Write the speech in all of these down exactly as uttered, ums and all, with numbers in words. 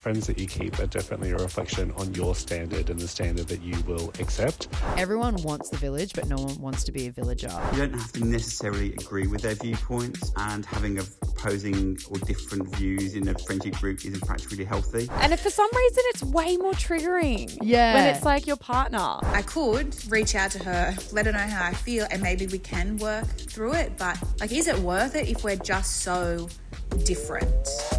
Friends that you keep are definitely a reflection on your standard and the standard that you will accept. Everyone wants the village, but no one wants to be a villager. You don't have to necessarily agree with their viewpoints, and having opposing or different views in a friendship group is in fact really healthy. And if for some reason it's way more triggering. Yeah. When it's like your partner. I could reach out to her, let her know how I feel, and maybe we can work through it. But like, is it worth it if we're just so different?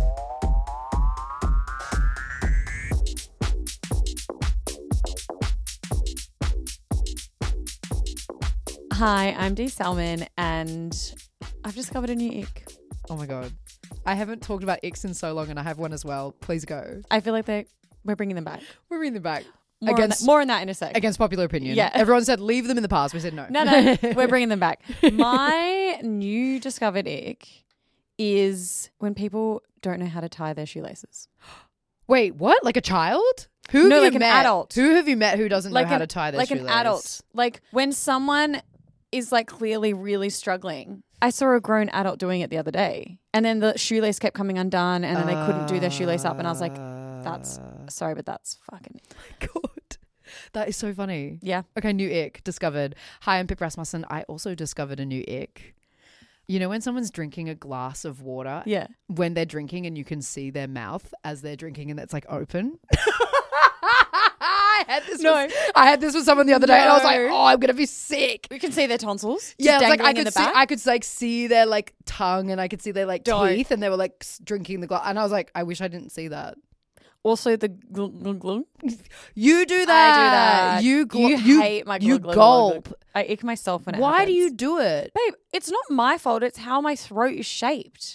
Hi, I'm Dee Salmon and I've discovered a new ick. Oh my God. I haven't talked about icks in so long and I have one as well. Please go. I feel like they we're bringing them back. We're bringing them back. More, against, on that, more on that in a sec. Against popular opinion. Yeah. Everyone said leave them in the past. We said no. No, no, we're bringing them back. My new discovered ick is when people don't know how to tie their shoelaces. Wait, what? Like a child? Who No, have you like an met? adult. Who have you met who doesn't Like know how an- to tie their like shoelace? an adult. Like when someone is like clearly really struggling. I saw a grown adult doing it the other day and then the shoelace kept coming undone and then they couldn't do their shoelace up and I was like, that's, sorry, but that's fucking God. That is so funny. Yeah. Okay, new ick discovered. Hi, I'm Pip Rasmussen. I also discovered a new ick. You know when someone's drinking a glass of water? Yeah. When they're drinking and you can see their mouth as they're drinking and it's like open? I had this No. with, I had this with someone the other day and I was like, No. oh, I'm gonna be sick. We can see their tonsils. Yeah, just it's like I dangling in could the see, back. I could like see their like tongue and I could see their like Don't. teeth and they were like s- drinking the glass and I was like, I wish I didn't see that. Also the glug glug glug. You do that. I do that. You gl- you, you hate my glug, you glug, glug, gulp. glug. I ick myself when it Why do happens. you do it? Babe, it's not my fault. It's how my throat is shaped.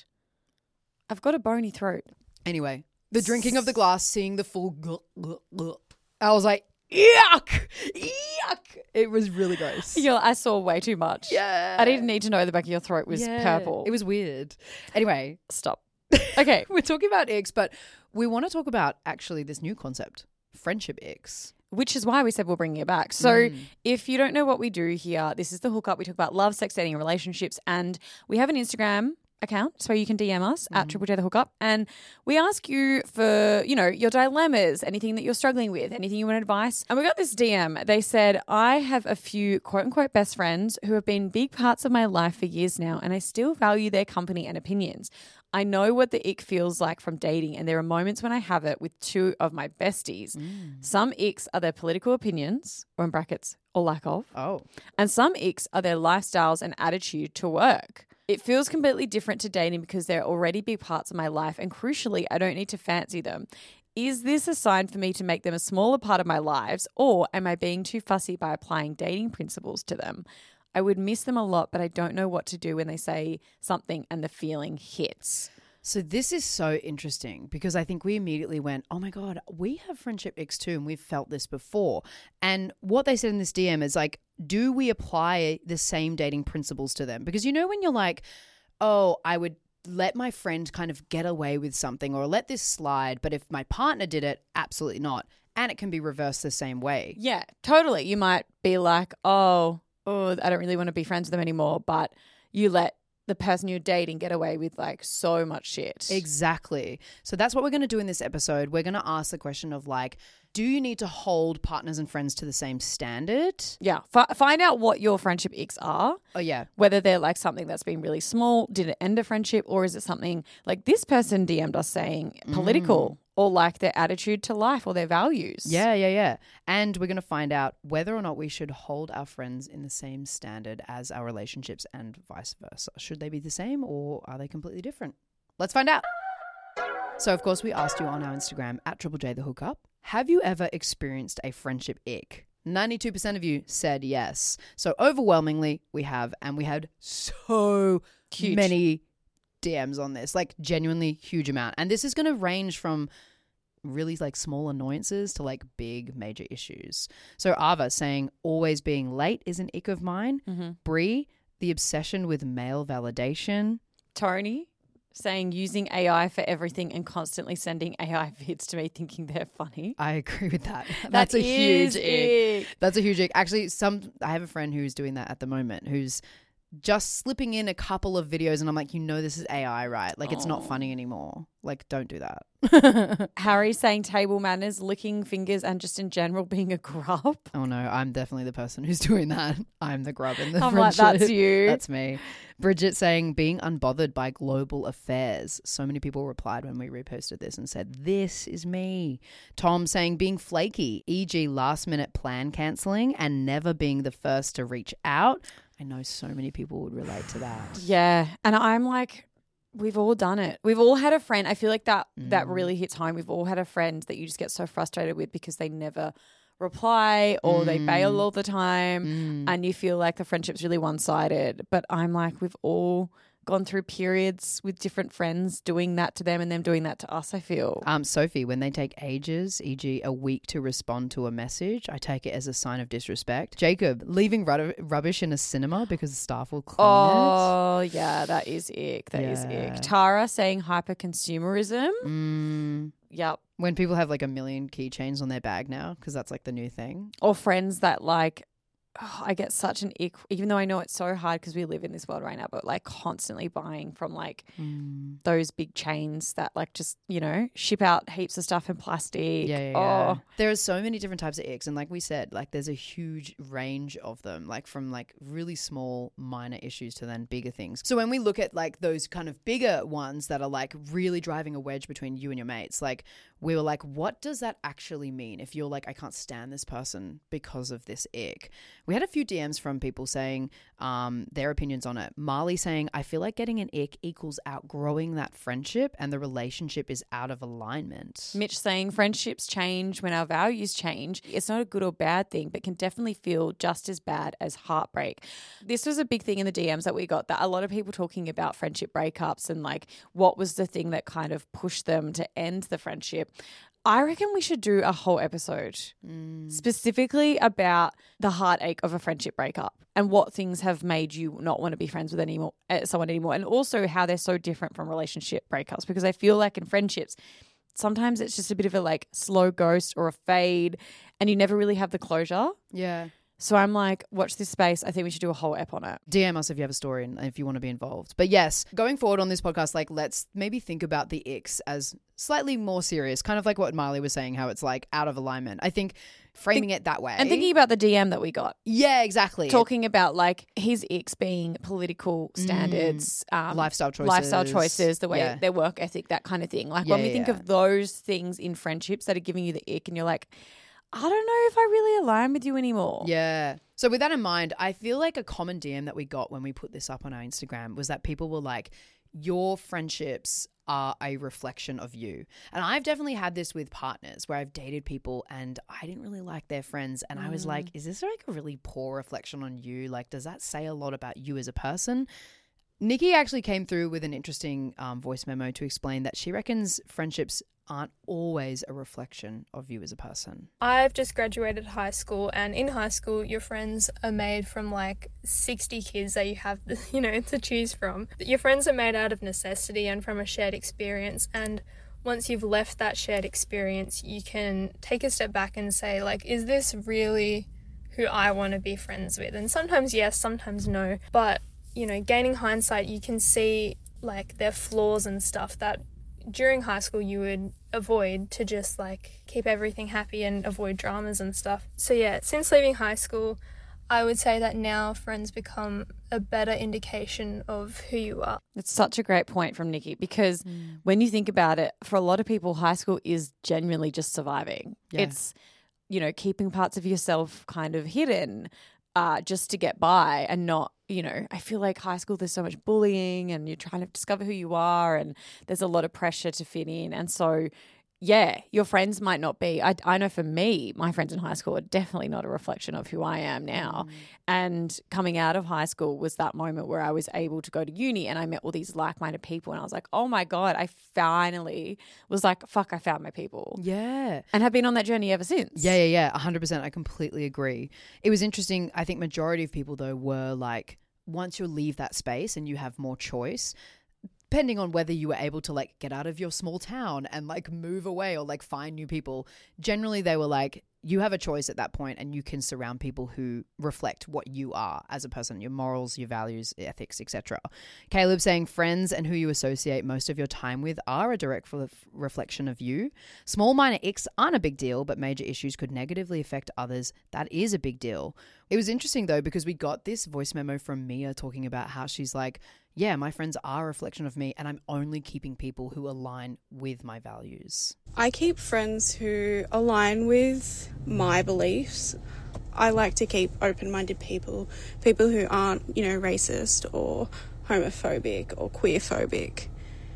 I've got a bony throat. Anyway, the drinking of the glass, seeing the full gulp, gulp, gulp. I was like, yuck, yuck. It was really gross. You know, I saw way too much. Yeah. I didn't need to know the back of your throat was Yeah. purple. It was weird. Anyway, Stop. Okay. we're talking about icks, but we want to talk about actually this new concept, friendship icks. Which is why we said we're bringing it back. So if you don't know what we do here, this is The Hookup. We talk about love, sex, dating, and relationships. And we have an Instagram account so you can D M us at Triple J The Hookup. And we ask you for, you know, your dilemmas, anything that you're struggling with, anything you want advice. And we got this D M. They said, I have a few quote unquote best friends who have been big parts of my life for years now, and I still value their company and opinions. I know what the ick feels like from dating, and there are moments when I have it with two of my besties. Some icks are their political opinions, or in brackets, or lack of. Oh. And some icks are their lifestyles and attitude to work. It feels completely different to dating because they're already big parts of my life, and crucially, I don't need to fancy them. Is this a sign for me to make them a smaller part of my lives, or am I being too fussy by applying dating principles to them? I would miss them a lot, but I don't know what to do when they say something and the feeling hits. So this is so interesting because I think we immediately went, oh my God, we have friendship icks too and we've felt this before. And what they said in this D M is like, do we apply the same dating principles to them? Because you know when you're like, oh, I would let my friend kind of get away with something or let this slide, but if my partner did it, absolutely not. And it can be reversed the same way. Yeah, totally. You might be like, oh, oh, I don't really want to be friends with them anymore, but you let the person you're dating get away with like so much shit. Exactly. So that's what we're going to do in this episode. We're going to ask the question of like, do you need to hold partners and friends to the same standard? Yeah. F- find out what your friendship icks are. Oh, yeah. Whether they're like something that's been really small, did it end a friendship, or is it something like this person D M'd us saying political or like their attitude to life or their values? Yeah, yeah, yeah. And we're going to find out whether or not we should hold our friends in the same standard as our relationships and vice versa. Should they be the same or are they completely different? Let's find out. So, of course, we asked you on our Instagram at Triple J The Hookup, have you ever experienced a friendship ick? ninety-two percent of you said yes. So overwhelmingly we have, and we had so Huge. many D Ms on this, like genuinely huge amount. And this is going to range from really like small annoyances to like big major issues. So Ava saying always being late is an ick of mine. Mm-hmm. Bree, the obsession with male validation. Tony saying using A I for everything and constantly sending A I vids to me thinking they're funny. I agree with that. That's a is huge ick. ick. That's a huge ick. Actually, some I have a friend who's doing that at the moment, who's just slipping in a couple of videos and I'm like, you know, this is A I, right? Like, it's not Oh. funny anymore. Like, don't do that. Harry saying table manners, licking fingers, and just in general being a grub. Oh no, I'm definitely the person who's doing that. I'm the grub in the I'm like, friendship. that's you. That's me. Bridget saying being unbothered by global affairs. So many people replied when we reposted this and said, this is me. Tom saying being flaky, for example last minute plan cancelling and never being the first to reach out. I know so many people would relate to that. Yeah. And I'm like, we've all done it. We've all had a friend. I feel like that that Mm. really hits home. We've all had a friend that you just get so frustrated with because they never reply or they bail all the time Mm. and you feel like the friendship's really one-sided. But I'm like, we've all gone through periods with different friends doing that to them and them doing that to us, I feel. Um, Sophie, when they take ages, for example a week to respond to a message, I take it as a sign of disrespect. Jacob, leaving rub- rubbish in a cinema because the staff will clean it. Oh, yeah, that is ick. That is Yeah. ick. Tara saying hyper-consumerism. Mm. Yep. When people have like a million keychains on their bag now, because that's like the new thing. Or friends that like, oh, I get such an ick, even though I know it's so hard because we live in this world right now, but like constantly buying from like Mm. those big chains that like just, you know, ship out heaps of stuff in plastic. Yeah, yeah, oh, yeah. There are so many different types of icks. And like we said, like there's a huge range of them, like from like really small minor issues to then bigger things. So when we look at like those kind of bigger ones that are like really driving a wedge between you and your mates, like we were like, what does that actually mean? If you're like, I can't stand this person because of this ick. We had a few D Ms from people saying um, their opinions on it. Marley saying, I feel like getting an ick equals outgrowing that friendship and the relationship is out of alignment. Mitch saying friendships change when our values change. It's not a good or bad thing, but can definitely feel just as bad as heartbreak. This was a big thing in the D Ms that we got, that a lot of people talking about friendship breakups and like what was the thing that kind of pushed them to end the friendship. I reckon we should do a whole episode Mm. specifically about the heartache of a friendship breakup and what things have made you not want to be friends with anymore, uh, someone anymore, and also how they're so different from relationship breakups. Because I feel like in friendships, sometimes it's just a bit of a like slow ghost or a fade, and you never really have the closure. Yeah. So I'm like, watch this space. I think we should do a whole ep on it. D M us if you have a story and if you want to be involved. But yes, going forward on this podcast, like let's maybe think about the icks as slightly more serious, kind of like what Marley was saying, how it's like out of alignment. I think framing it that way. And thinking about the D M that we got, yeah, exactly. talking about like his icks being political standards, um, Lifestyle choices. lifestyle choices, the way Yeah. their work ethic, that kind of thing. Like Yeah, when we yeah, think yeah. of those things in friendships that are giving you the ick and you're like, I don't know if I really align with you anymore. Yeah. So with that in mind, I feel like a common D M that we got when we put this up on our Instagram was that people were like, your friendships are a reflection of you. And I've definitely had this with partners where I've dated people and I didn't really like their friends. And I was like, is this like a really poor reflection on you? Like, does that say a lot about you as a person? Nikki actually came through with an interesting um, voice memo to explain that she reckons friendships aren't always a reflection of you as a person. I've just graduated high school, and in high school your friends are made from like sixty kids that you have, you know, to choose from. Your friends are made out of necessity and from a shared experience, and once you've left that shared experience, you can take a step back and say, like, is this really who I want to be friends with? And sometimes yes, sometimes no, but you know, gaining hindsight, you can see like their flaws and stuff that during high school you would avoid to just like keep everything happy and avoid dramas and stuff. So yeah, since leaving high school, I would say that now friends become a better indication of who you are. It's such a great point from Nikki, because Mm. when you think about it, for a lot of people, high school is genuinely just surviving. Yeah. It's, you know, keeping parts of yourself kind of hidden uh, just to get by and not, you know, I feel like high school there's so much bullying and you're trying to discover who you are and there's a lot of pressure to fit in. And so, yeah, your friends might not be. I, I know for me, my friends in high school are definitely not a reflection of who I am now. Mm. And coming out of high school was that moment where I was able to go to uni and I met all these like-minded people and I was like, oh my God, I finally was like, fuck, I found my people. Yeah. And have been on that journey ever since. Yeah, yeah, yeah, one hundred percent. I completely agree. It was interesting. I think majority of people, though, were like, once you leave that space and you have more choice, depending on whether you were able to like get out of your small town and like move away or like find new people, generally they were like, you have a choice at that point, and you can surround people who reflect what you are as a person, your morals, your values, ethics, et cetera. Caleb saying friends and who you associate most of your time with are a direct re- reflection of you. Small minor icks aren't a big deal, but major issues could negatively affect others. That is a big deal. It was interesting though, because we got this voice memo from Mia talking about how she's like, yeah, my friends are a reflection of me, and I'm only keeping people who align with my values. I keep friends who align with my beliefs. I like to keep open-minded people, people who aren't, you know, racist or homophobic or queerphobic.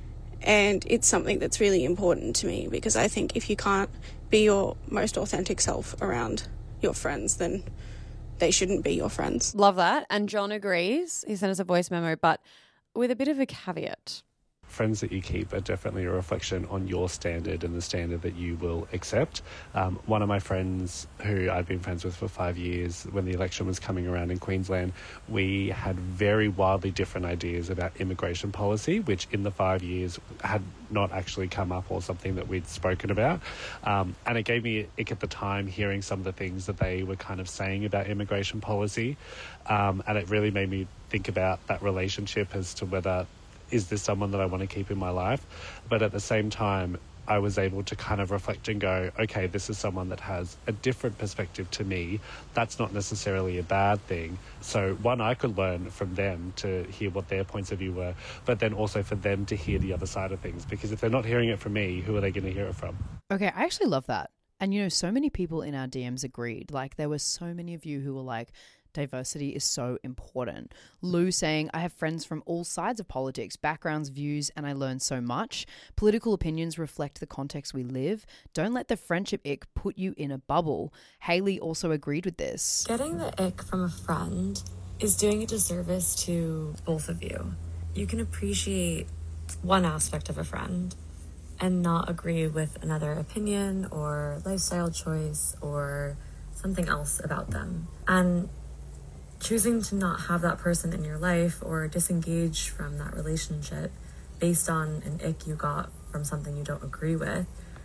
And it's something that's really important to me, because I think if you can't be your most authentic self around your friends, then they shouldn't be your friends. Love that. And John agrees. He sent us a voice memo, but with a bit of a caveat. Friends that you keep are definitely a reflection on your standard and the standard that you will accept. Um, one of my friends who I've been friends with for five years, when the election was coming around in Queensland, we had very wildly different ideas about immigration policy, which in the five years had not actually come up or something that we'd spoken about. Um, and it gave me ick at the time hearing some of the things that they were kind of saying about immigration policy. Um, and it really made me think about that relationship as to whether, is this someone that I want to keep in my life? But at the same time, I was able to kind of reflect and go, okay, this is someone that has a different perspective to me. That's not necessarily a bad thing. So one, I could learn from them to hear what their points of view were, but then also for them to hear the other side of things. Because if they're not hearing it from me, who are they going to hear it from? Okay, I actually love that. And, you know, so many people in our D Ms agreed. Like, there were so many of you who were like, diversity is so important. Lou saying, I have friends from all sides of politics, backgrounds, views, and I learn so much. Political opinions reflect the context we live. Don't let the friendship ick put you in a bubble. Haley also agreed with this. Getting the ick from a friend is doing a disservice to both of you. You can appreciate one aspect of a friend and not agree with another opinion or lifestyle choice or something else about them. And choosing to not have that person in your life or disengage from that relationship based on an ick you got from something you don't agree with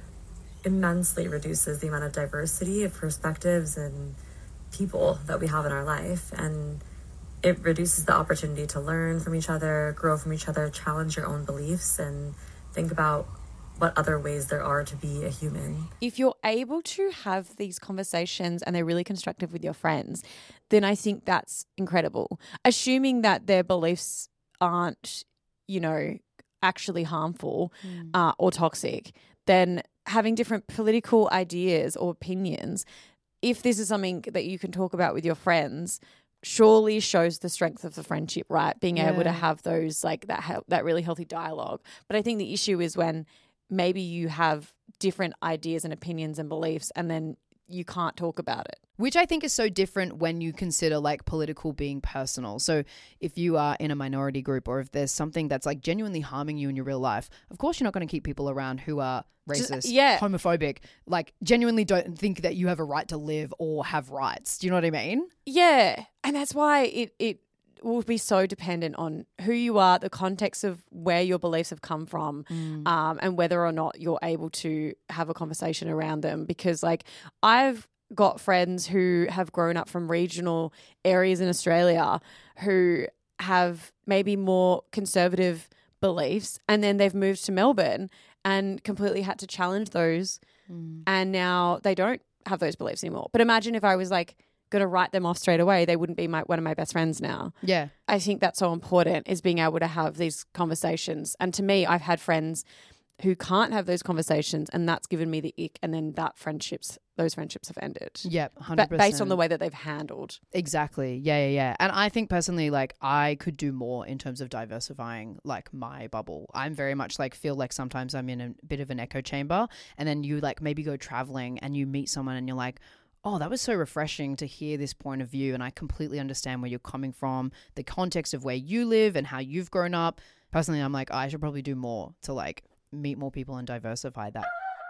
immensely reduces the amount of diversity of perspectives and people that we have in our life. And it reduces the opportunity to learn from each other, grow from each other, challenge your own beliefs, and think about what other ways there are to be a human. If you're able to have these conversations and they're really constructive with your friends, then I think that's incredible. Assuming that their beliefs aren't, you know, actually harmful mm. uh, or toxic, then having different political ideas or opinions, if this is something that you can talk about with your friends, surely shows the strength of the friendship, right? Being yeah. able to have those, like that, that really healthy dialogue. But I think the issue is when maybe you have different ideas and opinions and beliefs and then you can't talk about it. Which I think is so different when you consider like political being personal. So if you are in a minority group or if there's something that's like genuinely harming you in your real life, of course you're not going to keep people around who are racist, Just, yeah. homophobic, like genuinely don't think that you have a right to live or have rights. Do you know what I mean? Yeah. And that's why it, it will be so dependent on who you are, the context of where your beliefs have come from, mm. um, and whether or not you're able to have a conversation around them. Because like I've got friends who have grown up from regional areas in Australia who have maybe more conservative beliefs, and then they've moved to Melbourne and completely had to challenge those, mm. and now they don't have those beliefs anymore. But imagine if I was like going to write them off straight away, they wouldn't be my, one of my best friends now. Yeah. I think that's so important, is being able to have these conversations. And to me, I've had friends who can't have those conversations, and that's given me the ick, and then that friendships, those friendships have ended. Yep, one hundred percent. But based on the way that they've handled. Exactly. Yeah, yeah, yeah. And I think personally, like, I could do more in terms of diversifying, like, my bubble. I'm very much, like, feel like sometimes I'm in a bit of an echo chamber, and then you, like, maybe go traveling and you meet someone and you're like, oh, that was so refreshing to hear this point of view, and I completely understand where you're coming from, the context of where you live and how you've grown up. Personally, I'm like, I should probably do more to, like, meet more people and diversify that.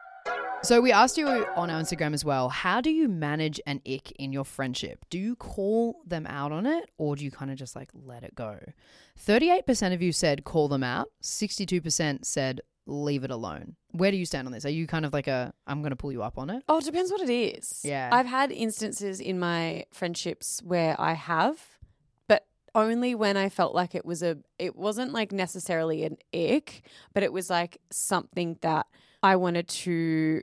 So we asked you on our Instagram as well, how do you manage an ick in your friendship? Do you call them out on it, or do you kind of just like let it go? thirty-eight percent of you said call them out. sixty-two percent said leave it alone. Where do you stand on this? Are you kind of like a, I'm going to pull you up on it? Oh, it depends what it is. Yeah. I've had instances in my friendships where I have, but only when I felt like it was a, it wasn't like necessarily an ick, but it was like something that I wanted to,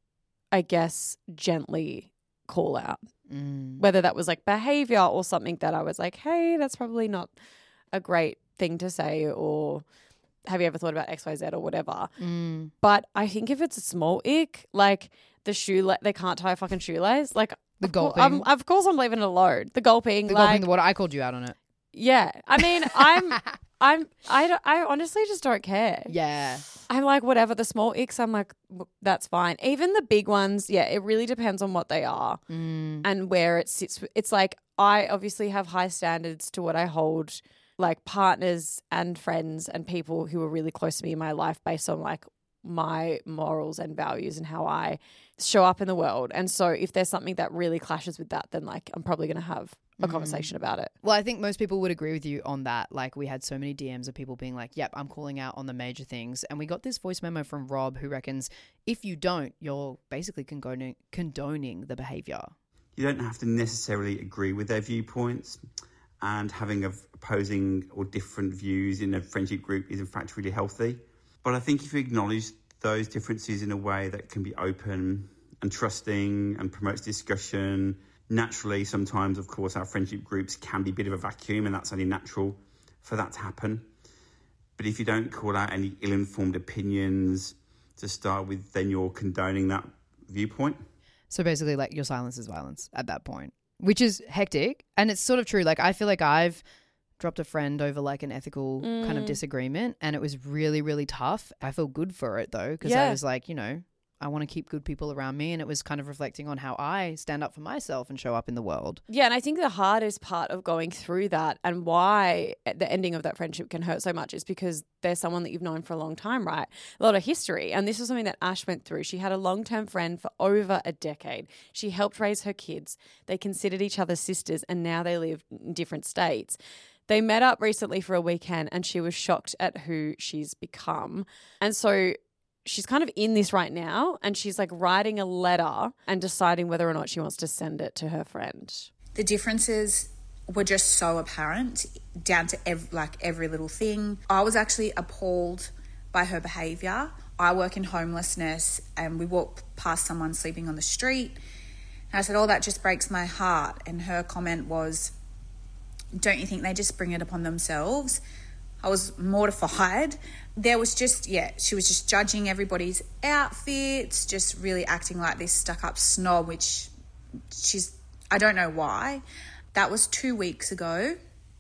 I guess, gently call out. Mm. Whether that was like behavior or something that I was like, hey, that's probably not a great thing to say, or have you ever thought about X Y Z or whatever. Mm. But I think if it's a small ick, like the shoe, they can't tie a fucking shoelace, like The of cour- gulping. I'm, of course I'm leaving it alone. The gulping, The like, gulping the water. I called you out on it. yeah. I mean, I'm, I'm, I, don't- I honestly just don't care. Yeah. I'm like, whatever, the small icks, I'm like, w- that's fine. Even the big ones, yeah, it really depends on what they are Mm. and where it sits. It's like, I obviously have high standards to what I hold, like partners and friends and people who are really close to me in my life based on like my morals and values and how I show up in the world. And so if there's something that really clashes with that, then like I'm probably going to have a Mm. conversation about it. Well, I think most people would agree with you on that. Like, we had so many D Ms of people being like, yep, I'm calling out on the major things. And we got this voice memo from Rob who reckons if you don't, you're basically condoning, condoning the behavior. You don't have to necessarily agree with their viewpoints, and having of opposing or different views in a friendship group is in fact really healthy. But I think if you acknowledge those differences in a way that can be open and trusting and promotes discussion, naturally sometimes, of course, our friendship groups can be a bit of a vacuum, and that's only natural for that to happen. But if you don't call out any ill-informed opinions to start with, then you're condoning that viewpoint. So basically, like, your silence is violence at that point, which is hectic. And it's sort of true. Like, I feel like I've dropped a friend over like an ethical Mm. kind of disagreement, and it was really, really tough. I feel good for it though, because Yeah. I was like, you know, I want to keep good people around me. And it was kind of reflecting on how I stand up for myself and show up in the world. Yeah, and I think the hardest part of going through that and why the ending of that friendship can hurt so much is because there's someone that you've known for a long time, right? A lot of history. And this is something that Ash went through. She had a long-term friend for over a decade. She helped raise her kids. They considered each other sisters, and now they live in different states. They met up recently for a weekend, and she was shocked at who she's become. And so she's kind of in this right now, and she's like writing a letter and deciding whether or not she wants to send it to her friend. The differences were just so apparent down to ev- like every little thing. I was actually appalled by her behaviour. I work in homelessness, and we walked past someone sleeping on the street, and I said, oh, that just breaks my heart. And her comment was, don't you think they just bring it upon themselves? I was mortified. There was just, yeah, she was just judging everybody's outfits, just really acting like this stuck-up snob, which she's, I don't know why. That was two weeks ago.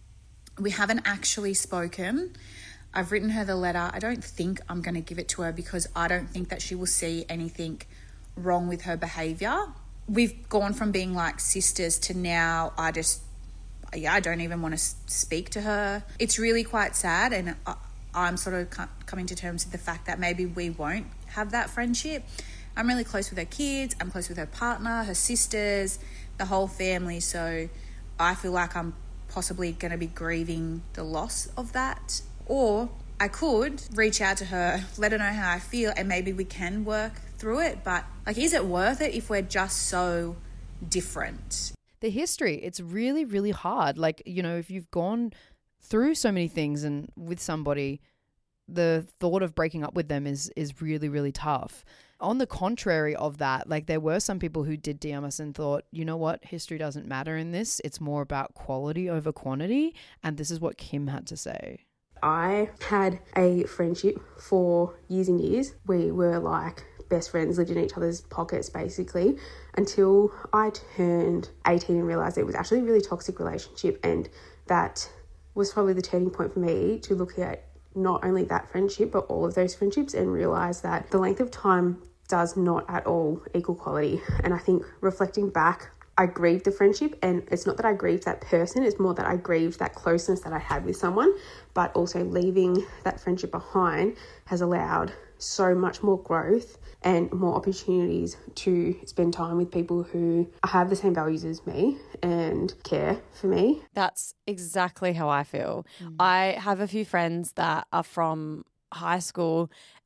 We haven't actually spoken. I've written her the letter. I don't think I'm going to give it to her because I don't think that she will see anything wrong with her behaviour. We've gone from being like sisters to now I just, yeah, I don't even want to speak to her. It's really quite sad, and I, I'm sort of coming to terms with the fact that maybe we won't have that friendship. I'm really close with her kids. I'm close with her partner, her sisters, the whole family. So I feel like I'm possibly going to be grieving the loss of that. Or I could reach out to her, let her know how I feel, and maybe we can work through it. But like, is it worth it if we're just so different? The history, it's really, really hard. Like, you know, if you've gone through so many things and with somebody, the thought of breaking up with them is is really, really tough. On the contrary of that, like, there were some people who did D M us and thought, you know what, history doesn't matter in this. It's more about quality over quantity. And this is what Kim had to say. I had a friendship for years and years. We were like best friends, lived in each other's pockets basically, until I turned eighteen and realised it was actually a really toxic relationship, and that was probably the turning point for me to look at not only that friendship but all of those friendships and realise that the length of time does not at all equal quality. And I think reflecting back, I grieved the friendship, and it's not that I grieved that person, it's more that I grieved that closeness that I had with someone, but also leaving that friendship behind has allowed so much more growth and more opportunities to spend time with people who have the same values as me and care for me. That's exactly how I feel. Mm. I have a few friends that are from high school,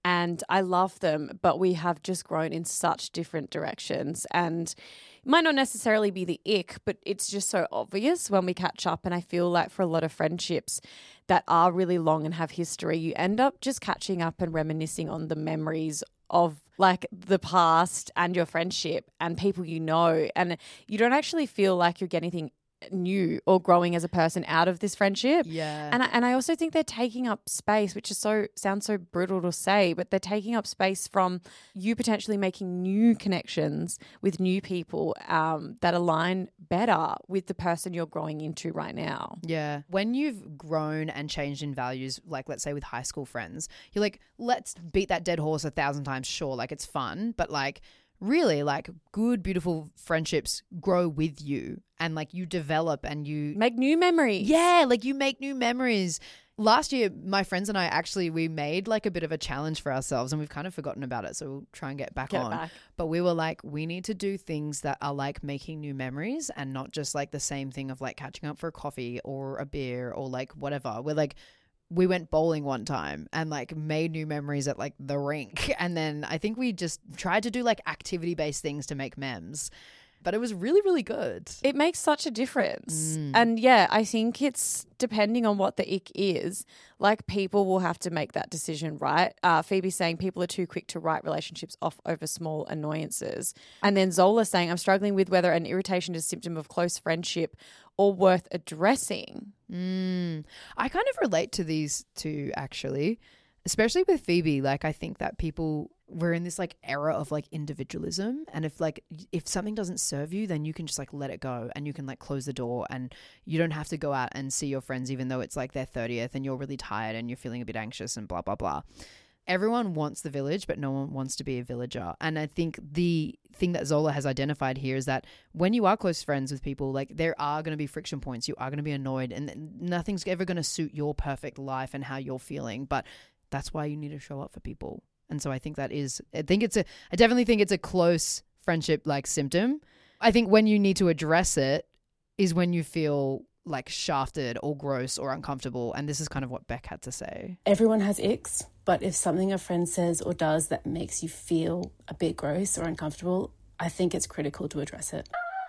and I love them, but we have just grown in such different directions. And it might not necessarily be the ick, but it's just so obvious when we catch up. And I feel like for a lot of friendships that are really long and have history, you end up just catching up and reminiscing on the memories of like the past and your friendship and people you know. And you don't actually feel like you're getting anything new or growing as a person out of this friendship. Yeah. And I, and I also think they're taking up space, which is so sounds so brutal to say, but they're taking up space from you potentially making new connections with new people um, that align better with the person you're growing into right now. Yeah. When you've grown and changed in values, like let's say with high school friends, you're like, let's beat that dead horse a thousand times. Sure, like it's fun, but like really like good, beautiful friendships grow with you and like you develop and you make new memories. Yeah, like you make new memories. Last year, my friends and I actually, we made like a bit of a challenge for ourselves and we've kind of forgotten about it. So we'll try and get back Get on. back. But we were like, we need to do things that are like making new memories and not just like the same thing of like catching up for a coffee or a beer or like whatever. We're like, we went bowling one time and like made new memories at like the rink. And then I think we just tried to do like activity based things to make memes. But it was really, really good. It makes such a difference. Mm. And yeah, I think it's depending on what the ick is, like people will have to make that decision, right? Uh, Phoebe's saying people are too quick to write relationships off over small annoyances. And then Zola saying, I'm struggling with whether an irritation is a symptom of close friendship or worth addressing. Mm. I kind of relate to these two actually, especially with Phoebe. Like I think that people, we're in this like era of like individualism, and if like if something doesn't serve you, then you can just like let it go and you can like close the door and you don't have to go out and see your friends even though it's like their thirtieth and you're really tired and you're feeling a bit anxious and blah blah blah. Everyone wants the village, but no one wants to be a villager. And I think the thing that Zola has identified here is that when you are close friends with people, like there are going to be friction points. You are going to be annoyed and nothing's ever going to suit your perfect life and how you're feeling. But that's why you need to show up for people. And so I think that is, I think it's a, I definitely think it's a close friendship like symptom. I think when you need to address it is when you feel like shafted or gross or uncomfortable. And this is kind of what Beck had to say. Everyone has icks, but if something a friend says or does that makes you feel a bit gross or uncomfortable, I think it's critical to address it.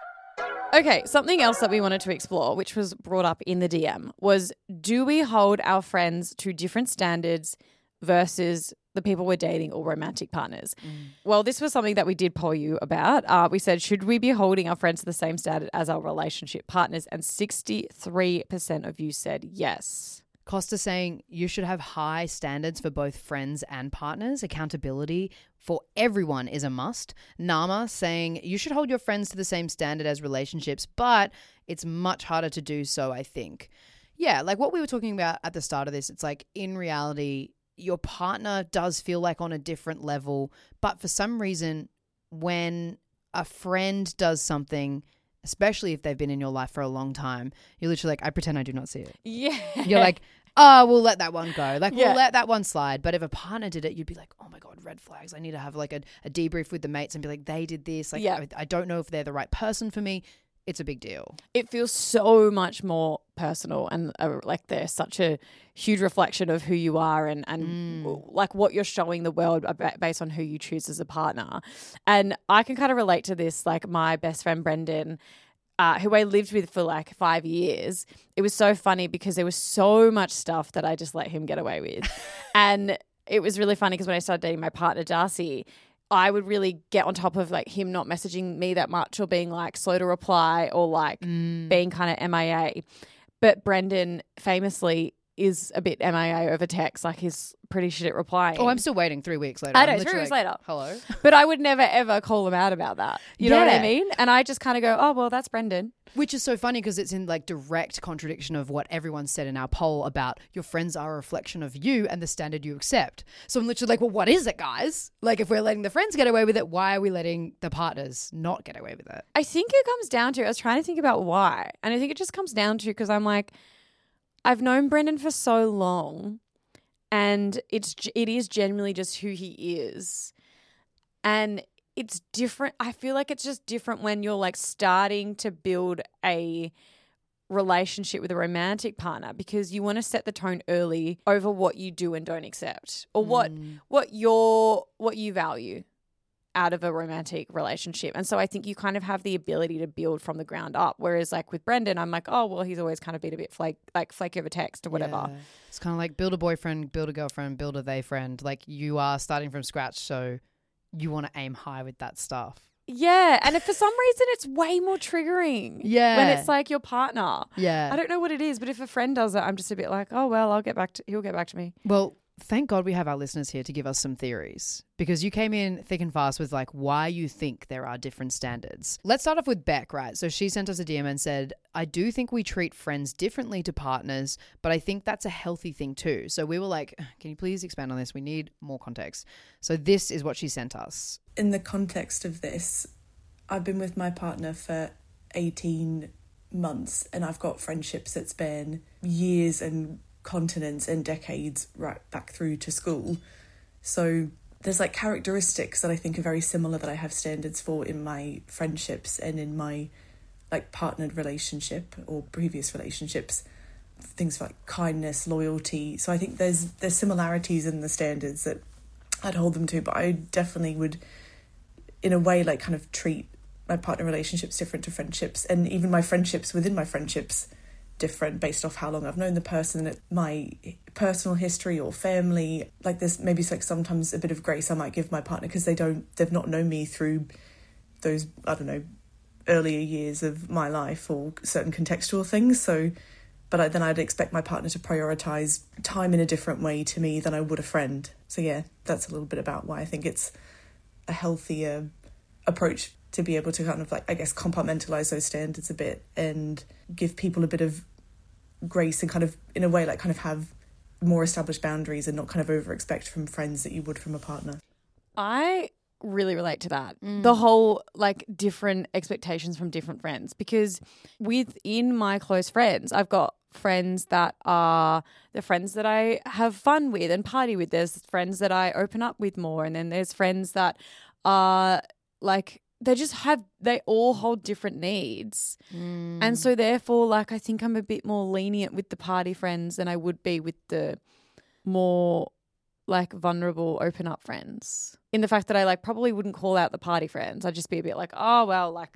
Okay, something else that we wanted to explore, which was brought up in the D M, was do we hold our friends to different standards versus the people we're dating or romantic partners? Mm. Well, this was something that we did poll you about. Uh, we said, should we be holding our friends to the same standard as our relationship partners? And sixty-three percent of you said yes. Costa saying you should have high standards for both friends and partners. Accountability for everyone is a must. Nama saying you should hold your friends to the same standard as relationships, but it's much harder to do so, I think. Yeah, like what we were talking about at the start of this, it's like in reality, your partner does feel like on a different level, but for some reason, when a friend does something, especially if they've been in your life for a long time, you're literally like, I pretend I do not see it. Yeah. You're like, oh, we'll let that one go. Like, Yeah. we'll let that one slide. But if a partner did it, you'd be like, oh my God, red flags. I need to have like a, a debrief with the mates and be like, they did this. Like, Yeah. I, I don't know if they're the right person for me. It's a big deal. It feels so much more personal and uh, like they're such a huge reflection of who you are and, and Mm. like what you're showing the world about, based on who you choose as a partner. And I can kind of relate to this, like my best friend Brendan, uh, who I lived with for like five years. It was so funny because there was so much stuff that I just let him get away with. And it was really funny because when I started dating my partner, Darcy, I would really get on top of like him not messaging me that much or being like slow to reply or like Mm. being kind of M I A. But Brendan famously is a bit M I A over text. Like he's pretty shit at replying. Oh, I'm still waiting three weeks later. I I'm know, literally three weeks like, later. Hello. But I would never ever call him out about that. You know what I Yeah. mean? And I just kind of go, oh, well, that's Brendan. Which is so funny because it's in like direct contradiction of what everyone said in our poll about your friends are a reflection of you and the standard you accept. So I'm literally like, well, what is it, guys? Like if we're letting the friends get away with it, why are we letting the partners not get away with it? I think it comes down to, I was trying to think about why. And I think it just comes down to, because I'm like, I've known Brendan for so long and it's it is genuinely just who he is. And it's different. I feel like it's just different when you're like starting to build a relationship with a romantic partner because you want to set the tone early over what you do and don't accept, or what Mm. what your what you value out of a romantic relationship. And so I think you kind of have the ability to build from the ground up. Whereas like with Brendan, I'm like, oh well, he's always kind of been a bit flake like flaky over text or whatever. Yeah. It's kind of like build a boyfriend, build a girlfriend, build a they friend. Like you are starting from scratch, so you want to aim high with that stuff. Yeah, and if for some reason it's way more triggering. Yeah. When it's like your partner. Yeah. I don't know what it is, but if a friend does it, I'm just a bit like, oh well, I'll get back to he'll get back to me. Well, thank God we have our listeners here to give us some theories, because you came in thick and fast with like why you think there are different standards. Let's start off with Beck, right? So she sent us a D M and said, I do think we treat friends differently to partners, but I think that's a healthy thing too. So we were like, can you please expand on this? We need more context. So this is what she sent us. In the context of this, I've been with my partner for eighteen months and I've got friendships that span years and continents and decades right back through to school. So there's like characteristics that I think are very similar that I have standards for in my friendships and in my like partnered relationship or previous relationships. Things like kindness, loyalty. So I think there's there's similarities in the standards that I'd hold them to, but I definitely would in a way like kind of treat my partner relationships different to friendships, and even my friendships within my friendships different based off how long I've known the person, my personal history or family. Like there's maybe like sometimes a bit of grace I might give my partner because they don't they've not known me through those, I don't know, earlier years of my life or certain contextual things. So but I, then I'd expect my partner to prioritise time in a different way to me than I would a friend. So yeah, that's a little bit about why I think it's a healthier approach to be able to kind of like, I guess, compartmentalise those standards a bit and give people a bit of grace and kind of, in a way, like kind of have more established boundaries and not kind of over-expect from friends that you would from a partner. I really relate to that. Mm. The whole like different expectations from different friends, because within my close friends, I've got friends that are the friends that I have fun with and party with. There's friends that I open up with more, and then there's friends that are like, they just have, they all hold different needs. Mm. And so therefore, like, I think I'm a bit more lenient with the party friends than I would be with the more like vulnerable, open up friends. In the fact that I like probably wouldn't call out the party friends. I'd just be a bit like, oh, well, like,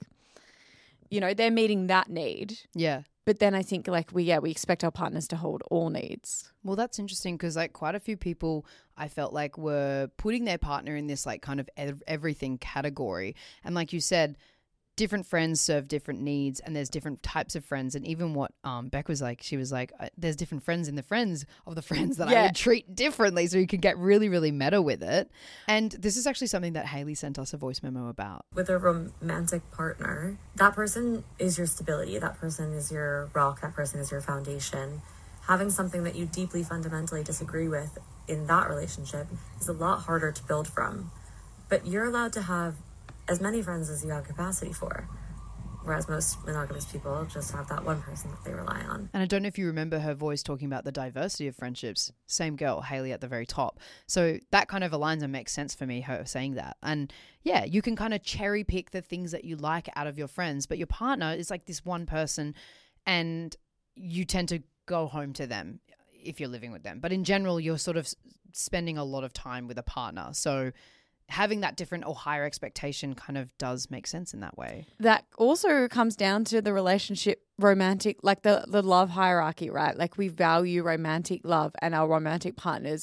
you know, they're meeting that need. Yeah. But then I think like we, yeah, we expect our partners to hold all needs. Well, that's interesting because like quite a few people I felt like were putting their partner in this like kind of ev- everything category. And like you said, different friends serve different needs and there's different types of friends. And even what um, Beck was like, she was like, there's different friends in the friends of the friends that Yeah. I would treat differently. So you could get really, really meta with it. And this is actually something that Haley sent us a voice memo about. With a romantic partner, that person is your stability. That person is your rock. That person is your foundation. Having something that you deeply fundamentally disagree with in that relationship is a lot harder to build from. But you're allowed to have as many friends as you have capacity for, whereas most monogamous people just have that one person that they rely on. And I don't know if you remember her voice talking about the diversity of friendships. Same girl, Haley at the very top. So that kind of aligns and makes sense for me, her saying that. And yeah, you can kind of cherry pick the things that you like out of your friends, but your partner is like this one person and you tend to go home to them if you're living with them. But in general, you're sort of spending a lot of time with a partner. So having that different or higher expectation kind of does make sense in that way. That also comes down to the relationship romantic, like the, the love hierarchy, right? Like we value romantic love and our romantic partners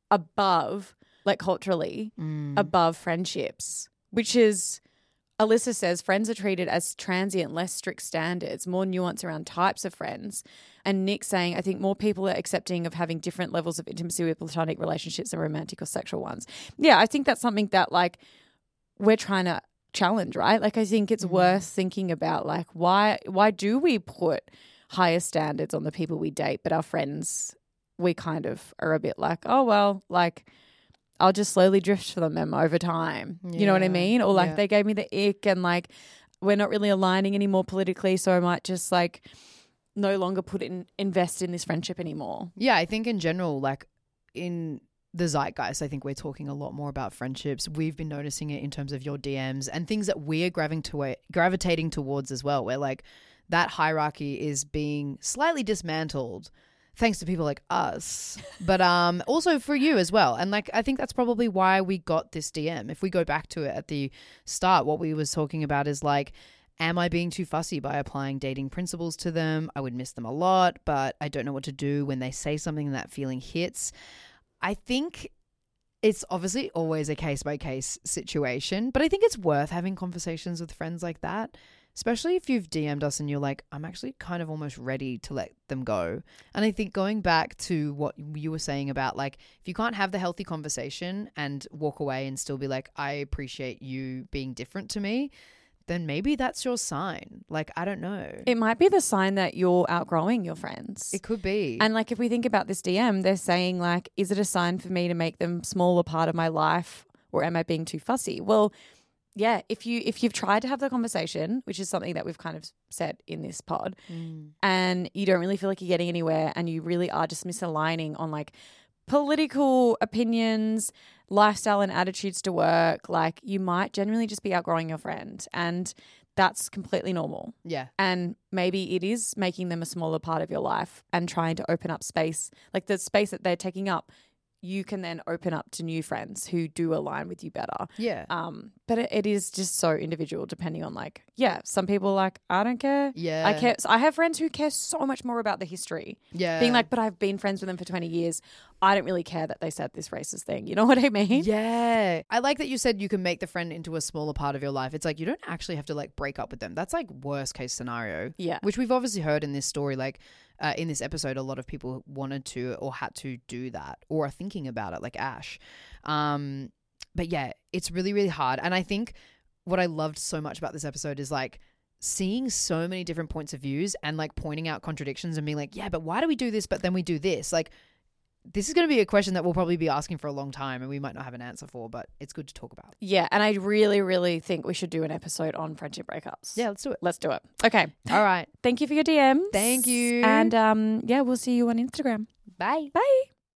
above, like culturally, Mm. above friendships, which is, Alyssa says, friends are treated as transient, less strict standards, more nuance around types of friends. And Nick saying, I think more people are accepting of having different levels of intimacy with platonic relationships than romantic or sexual ones. Yeah, I think that's something that like we're trying to challenge, right? Like I think it's mm. worth thinking about like why why do we put higher standards on the people we date, but our friends, we kind of are a bit like, oh, well, like I'll just slowly drift for them over time. Yeah. You know what I mean? Or like yeah. they gave me the ick and like we're not really aligning anymore politically, so I might just like no longer put in invest in this friendship anymore. Yeah, I think in general, like in the zeitgeist, I think we're talking a lot more about friendships. We've been noticing it in terms of your D Ms and things that we're gravitating to gravitating towards as well. We're like, that hierarchy is being slightly dismantled thanks to people like us, but um, also for you as well. And like, I think that's probably why we got this D M. If we go back to it at the start, what we was talking about is like, am I being too fussy by applying dating principles to them? I would miss them a lot, but I don't know what to do when they say something and that feeling hits. I think it's obviously always a case by case situation, but I think it's worth having conversations with friends like that. Especially if you've D M'd us and you're like, I'm actually kind of almost ready to let them go. And I think going back to what you were saying about like, if you can't have the healthy conversation and walk away and still be like, I appreciate you being different to me, then maybe that's your sign. Like, I don't know. It might be the sign that you're outgrowing your friends. It could be. And like, if we think about this D M, they're saying like, is it a sign for me to make them smaller part of my life, or am I being too fussy? Well, yeah, if you if you've tried to have the conversation, which is something that we've kind of said in this pod, mm. and you don't really feel like you're getting anywhere, and you really are just misaligning on like political opinions, lifestyle and attitudes to work, like you might genuinely just be outgrowing your friend, and that's completely normal. Yeah. And maybe it is making them a smaller part of your life and trying to open up space, like the space that they're taking up, you can then open up to new friends who do align with you better. Yeah. Um, but it, it is just so individual depending on like, yeah, some people are like, I don't care. Yeah. I care. So I have friends who care so much more about the history. Yeah. Being like, but I've been friends with them for twenty years. I don't really care that they said this racist thing. You know what I mean? Yeah. I like that you said you can make the friend into a smaller part of your life. It's like you don't actually have to like break up with them. That's like worst case scenario. Yeah. Which we've obviously heard in this story, like uh, in this episode, a lot of people wanted to or had to do that or are thinking about it, like Ash. Um, but yeah, it's really, really hard. And I think what I loved so much about this episode is like seeing so many different points of views and like pointing out contradictions and being like, yeah, but why do we do this? But then we do this. Like, this is going to be a question that we'll probably be asking for a long time and we might not have an answer for, but it's good to talk about. Yeah. And I really, really think we should do an episode on friendship breakups. Yeah, let's do it. Let's do it. Okay. All right. Thank you for your D Ms. Thank you. And um, yeah, we'll see you on Instagram. Bye. Bye.